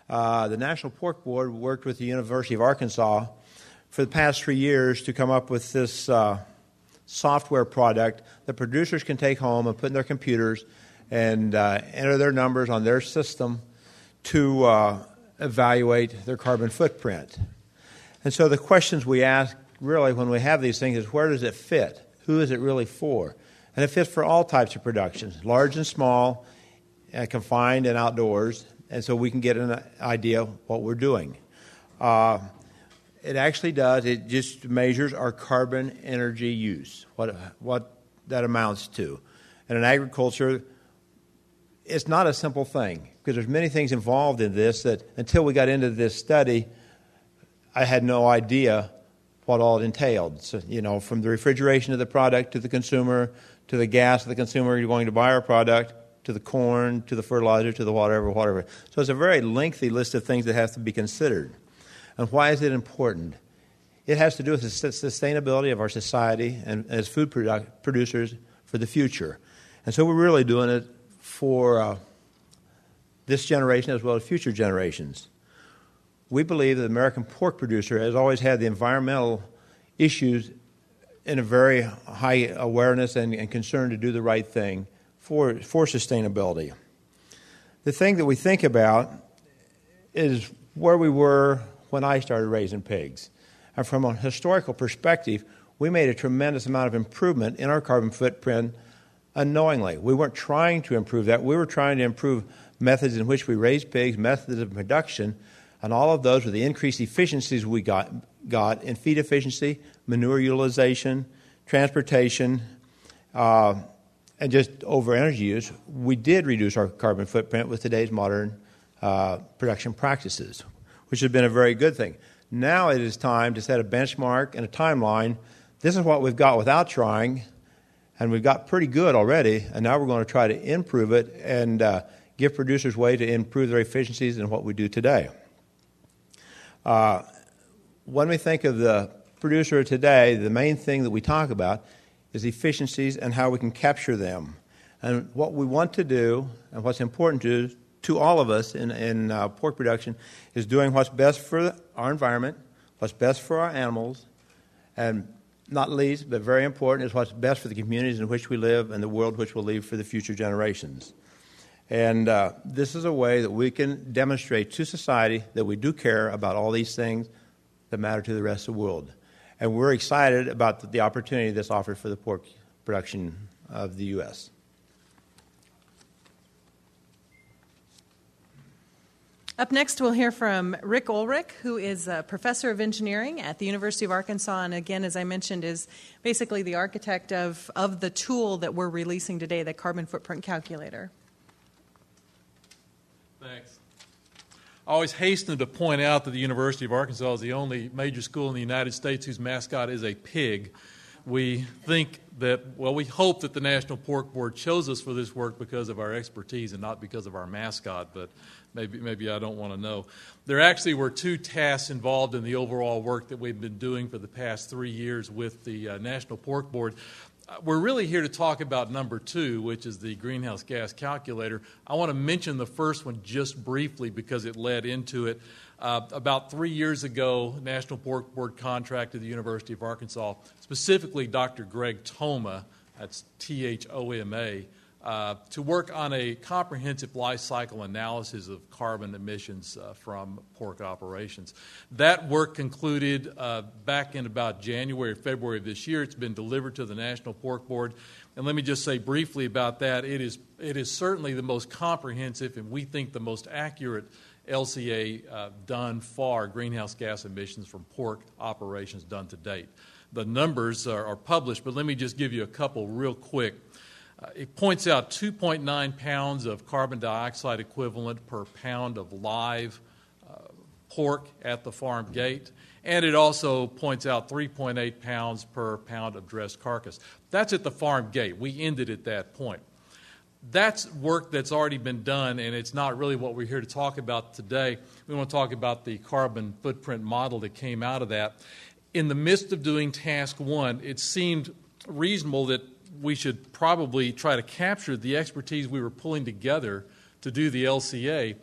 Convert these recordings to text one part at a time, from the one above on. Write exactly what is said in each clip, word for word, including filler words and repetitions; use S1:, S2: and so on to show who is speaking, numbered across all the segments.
S1: Uh, the National Pork Board worked with the University of Arkansas for the past three years to come up with this uh, software product that producers can take home and put in their computers and uh, enter their numbers on their system to uh, evaluate their carbon footprint. And so the questions we ask really when we have these things is, where does it fit? Who is it really for? And it fits for all types of productions, large and small, uh, confined and outdoors, and so we can get an idea of what we're doing. Uh, it actually does, it just measures our carbon energy use, what, what that amounts to. And in agriculture, it's not a simple thing, because there's many things involved in this that until we got into this study, I had no idea what all it entailed. So, you know, from the refrigeration of the product to the consumer, to the gas of the consumer you're going to buy our product, to the corn, to the fertilizer, to the whatever, whatever. So it's a very lengthy list of things that have to be considered. And why is it important? It has to do with the sustainability of our society and as food produ- producers for the future. And so we're really doing it for uh, this generation as well as future generations. We believe that the American pork producer has always had the environmental issues in a very high awareness and, and concern to do the right thing for, for sustainability. The thing that we think about is where we were when I started raising pigs. And from a historical perspective, we made a tremendous amount of improvement in our carbon footprint unknowingly. We weren't trying to improve that. We were trying to improve methods in which we raise pigs, methods of production, and all of those with the increased efficiencies we got, got in feed efficiency, manure utilization, transportation, uh, and just over energy use, we did reduce our carbon footprint with today's modern uh, production practices, which has been a very good thing. Now it is time to set a benchmark and a timeline. This is what we've got without trying, and we've got pretty good already, and now we're going to try to improve it and uh, give producers a way to improve their efficiencies in what we do today. Uh, when we think of the producer today, the main thing that we talk about is efficiencies and how we can capture them. And what we want to do, and what's important to, to all of us in, in uh, pork production, is doing what's best for our environment, what's best for our animals, and not least, but very important, is what's best for the communities in which we live and the world which we'll leave for the future generations. And uh, this is a way that we can demonstrate to society that we do care about all these things that matter to the rest of the world. And we're excited about the, the opportunity that's offered for the pork production of the U S
S2: Up next, we'll hear from Rick Ulrich, who is a professor of engineering at the University of Arkansas, and again, as I mentioned, is basically the architect of, of the tool that we're releasing today, the Carbon Footprint Calculator.
S3: Thanks. I always hasten to point out that the University of Arkansas is the only major school in the United States whose mascot is a pig. We think that, well, we hope that the National Pork Board chose us for this work because of our expertise and not because of our mascot, but maybe maybe I don't want to know. There actually were two tasks involved in the overall work that we've been doing for the past three years with the uh, National Pork Board. We're really here to talk about number two, which is the greenhouse gas calculator. I want to mention the first one just briefly because it led into it. Uh, about three years ago, National Pork Board contracted the University of Arkansas, specifically Doctor Greg Thoma, that's T H O M A, uh, to work on a comprehensive life cycle analysis of carbon emissions uh, from pork operations. That work concluded uh, back in about January or February of this year. It's been delivered to the National Pork Board. And let me just say briefly about that. It is, it is certainly the most comprehensive and we think the most accurate L C A uh, done for greenhouse gas emissions from pork operations done to date. The numbers are, are published, but let me just give you a couple real quick. Uh, it points out two point nine pounds of carbon dioxide equivalent per pound of live uh, pork at the farm gate, and it also points out three point eight pounds per pound of dressed carcass. That's at the farm gate. We ended at that point. That's work that's already been done, and it's not really what we're here to talk about today. We want to talk about the carbon footprint model that came out of that. In the midst of doing task one, it seemed reasonable that we should probably try to capture the expertise we were pulling together to do the L C A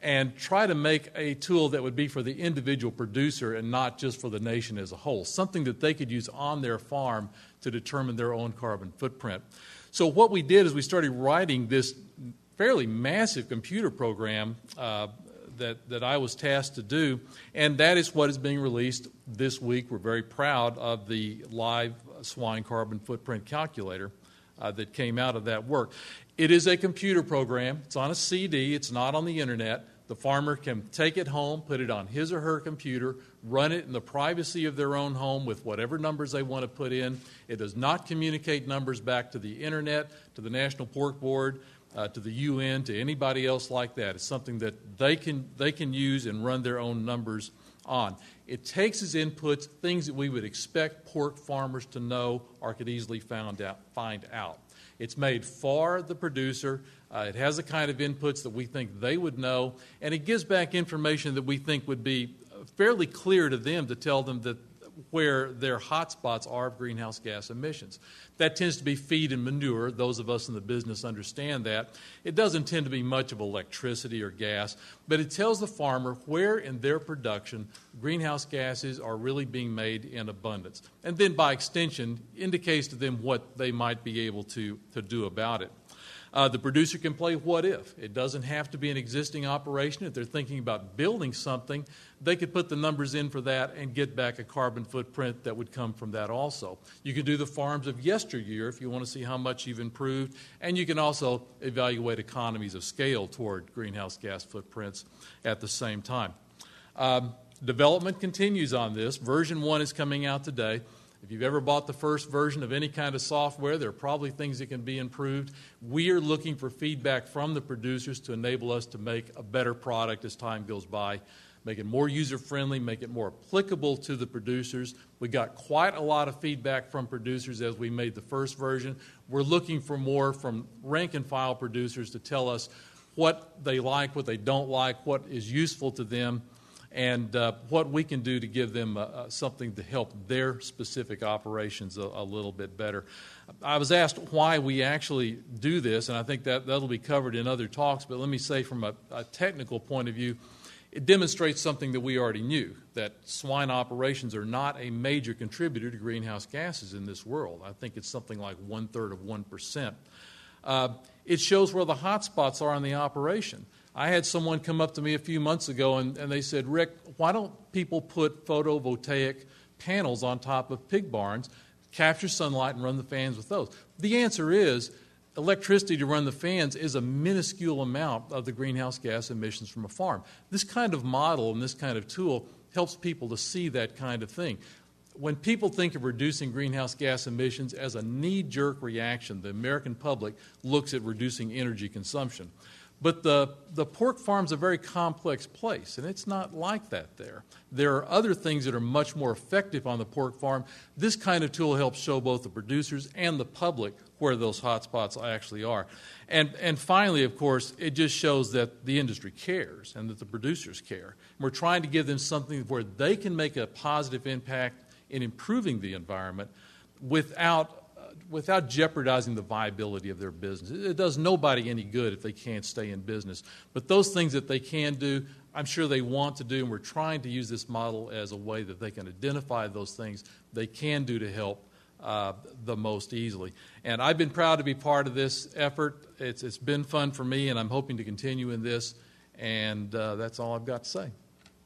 S3: and try to make a tool that would be for the individual producer and not just for the nation as a whole, something that they could use on their farm to determine their own carbon footprint. So what we did is we started writing this fairly massive computer program uh, that, that I was tasked to do, and that is what is being released this week. We're very proud of the live swine carbon footprint calculator uh, that came out of that work. It is a computer program. It's on a C D. It's not on the internet. The farmer can take it home, put it on his or her computer, run it in the privacy of their own home with whatever numbers they want to put in. It does not communicate numbers back to the internet, to the National Pork Board, uh, to the U N, to anybody else like that. It's something that they can they can use and run their own numbers on. It takes as inputs things that we would expect pork farmers to know or could easily found out, find out. It's made for the producer. Uh, it has the kind of inputs that we think they would know, and it gives back information that we think would be fairly clear to them to tell them that where their hot spots are of greenhouse gas emissions. That tends to be feed and manure. Those of us in the business understand that. It doesn't tend to be much of electricity or gas, but it tells the farmer where in their production greenhouse gases are really being made in abundance. And then by extension, indicates to them what they might be able to, to do about it. Uh, the producer can play what if. It doesn't have to be an existing operation. If they're thinking about building something, they could put the numbers in for that and get back a carbon footprint that would come from that also. You could do the farms of yesteryear if you want to see how much you've improved, and you can also evaluate economies of scale toward greenhouse gas footprints at the same time. Um, development continues on this. Version one is coming out today. If you've ever bought the first version of any kind of software, there are probably things that can be improved. We are looking for feedback from the producers to enable us to make a better product as time goes by, make it more user-friendly, make it more applicable to the producers. We got quite a lot of feedback from producers as we made the first version. We're looking for more from rank-and-file producers to tell us what they like, what they don't like, what is useful to them, and uh, what we can do to give them uh, uh, something to help their specific operations a, a little bit better. I was asked why we actually do this, and I think that that'll be covered in other talks, but let me say from a, a technical point of view, it demonstrates something that we already knew, that swine operations are not a major contributor to greenhouse gases in this world. I think it's something like one-third of one percent. Uh, it shows where the hot spots are in the operation. I had someone come up to me a few months ago and, and they said, Rick, why don't people put photovoltaic panels on top of pig barns, capture sunlight, and run the fans with those? The answer is electricity to run the fans is a minuscule amount of the greenhouse gas emissions from a farm. This kind of model and this kind of tool helps people to see that kind of thing. When people think of reducing greenhouse gas emissions as a knee-jerk reaction, the American public looks at reducing energy consumption. But the, the pork farm's a very complex place, and it's not like that there. There are other things that are much more effective on the pork farm. This kind of tool helps show both the producers and the public where those hot spots actually are. And, and finally, of course, it just shows that the industry cares and that the producers care. And we're trying to give them something where they can make a positive impact in improving the environment without without jeopardizing the viability of their business. It does nobody any good if they can't stay in business. But those things that they can do, I'm sure they want to do, and we're trying to use this model as a way that they can identify those things they can do to help uh, the most easily. And I've been proud to be part of this effort. It's, it's been fun for me, and I'm hoping to continue in this, and uh, that's all I've got to say.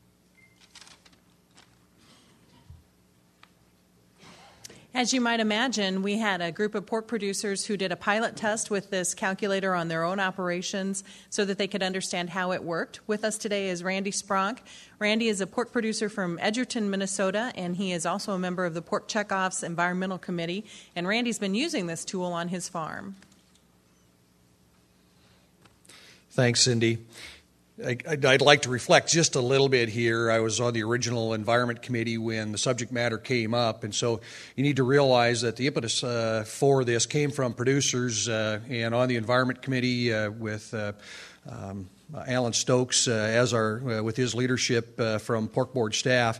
S2: As you might imagine, we had a group of pork producers who did a pilot test with this calculator on their own operations so that they could understand how it worked. With us today is Randy Spronk. Randy is a pork producer from Edgerton, Minnesota, and he is also a member of the Pork Checkoff's Environmental Committee. And Randy's been using this tool on his farm.
S4: Thanks, Cindy. I'd like to reflect just a little bit here. I was on the original Environment Committee when the subject matter came up, and so you need to realize that the impetus uh, for this came from producers, uh, and on the Environment Committee uh, with uh, um, Alan Stokes uh, as our uh, with his leadership uh, from Pork Board staff.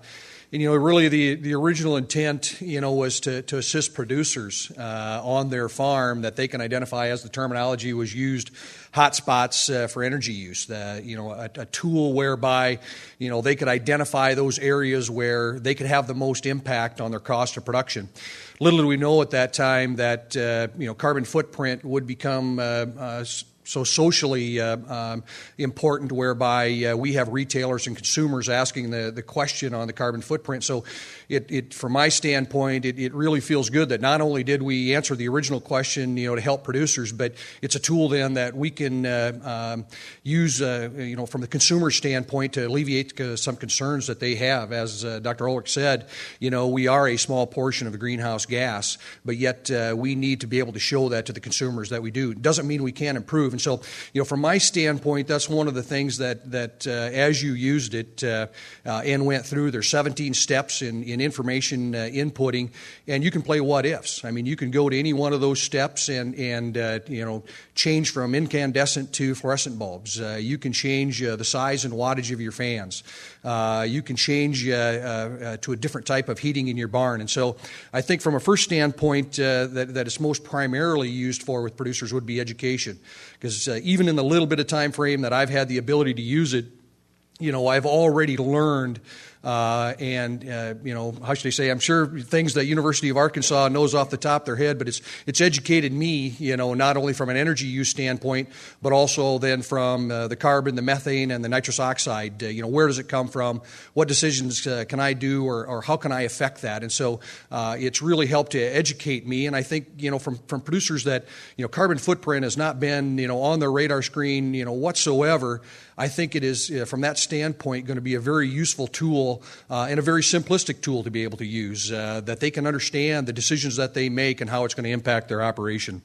S4: And, you know, really the, the original intent, you know, was to, to assist producers uh, on their farm that they can identify, as the terminology was used, hotspots uh, for energy use. Uh, you know, a, a tool whereby, you know, they could identify those areas where they could have the most impact on their cost of production. Little did we know at that time that, uh, you know, carbon footprint would become uh, uh, so socially uh, um, important, whereby uh, we have retailers and consumers asking the, the question on the carbon footprint. So it, it from my standpoint, it, it really feels good that not only did we answer the original question, you know, to help producers, but it's a tool then that we can uh, um, use, uh, you know, from the consumer standpoint to alleviate uh, some concerns that they have. As uh, Doctor Ulrich said, you know, we are a small portion of the greenhouse gas, but yet uh, we need to be able to show that to the consumers that we do. It doesn't mean we can't improve. And so, you know, from my standpoint, that's one of the things that, that uh, as you used it uh, uh, and went through, there's seventeen steps in, in information uh, inputting, and you can play what ifs. I mean, you can go to any one of those steps and, and uh, you know, change from incandescent to fluorescent bulbs. Uh, you can change uh, the size and wattage of your fans. Uh, you can change uh, uh, to a different type of heating in your barn. And so I think from a first standpoint uh, that, that it's most primarily used for with producers would be education. Because uh, even in the little bit of time frame that I've had the ability to use it, you know, I've already learned Uh, and, uh, you know, how should I say, I'm sure things that University of Arkansas knows off the top of their head, but it's it's educated me, you know, not only from an energy use standpoint, but also then from uh, the carbon, the methane, and the nitrous oxide. Uh, you know, where does it come from? What decisions uh, can I do, or, or how can I affect that? And so uh, it's really helped to educate me. And I think, you know, from, from producers that, you know, carbon footprint has not been, you know, on their radar screen, you know, whatsoever. I think it is, uh, from that standpoint, going to be a very useful tool uh, and a very simplistic tool to be able to use, uh, that they can understand the decisions that they make and how it's going to impact their operation.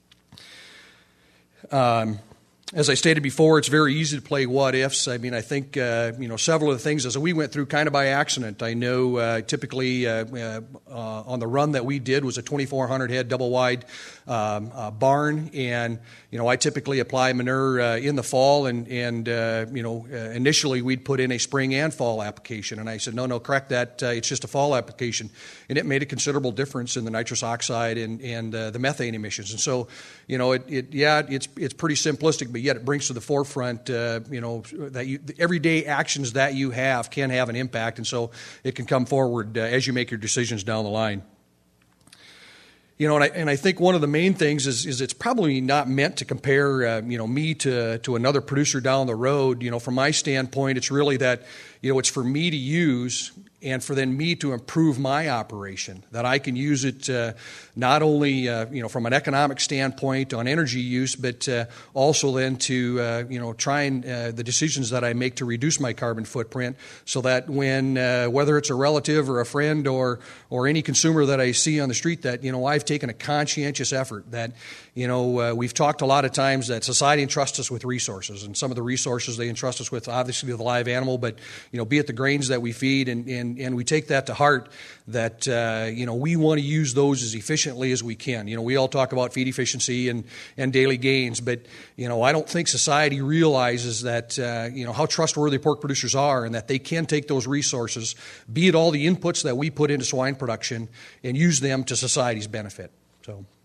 S4: Um, As I stated before, it's very easy to play what-ifs. I mean, I think, uh, you know, several of the things as we went through kind of by accident. I know uh, typically uh, uh, on the run that we did was a twenty-four hundred head double-wide um, uh, barn, and, you know, I typically apply manure uh, in the fall, and, and uh, you know, uh, initially we'd put in a spring and fall application, and I said, no, no, correct that, uh, it's just a fall application, and it made a considerable difference in the nitrous oxide and, and uh, the methane emissions. And so, you know, it, it yeah, it's it's pretty simplistic, but yet it brings to the forefront, uh, you know, that you, the everyday actions that you have can have an impact, and so it can come forward uh, as you make your decisions down the line. You know, and I, and I think one of the main things is, is it's probably not meant to compare, uh, you know, me to to another producer down the road. You know, from my standpoint, it's really that, you know, it's for me to use and for then me to improve my operation, that I can use it uh, not only, uh, you know, from an economic standpoint on energy use, but uh, also then to, uh, you know, try and uh, the decisions that I make to reduce my carbon footprint, so that when, uh, whether it's a relative or a friend or or any consumer that I see on the street, that, you know, I've taken a conscientious effort, that, you know, uh, we've talked a lot of times that society entrusts us with resources, and some of the resources they entrust us with, obviously the live animal, but, you know, be it the grains that we feed, and, and, and we take that to heart, that, uh, you know, we want to use those as efficiently as we can. You know, we all talk about feed efficiency and, and daily gains, but, you know, I don't think society realizes that, uh, you know, how trustworthy pork producers are, and that they can take those resources, be it all the inputs that we put into swine production, and use them to society's benefit. So.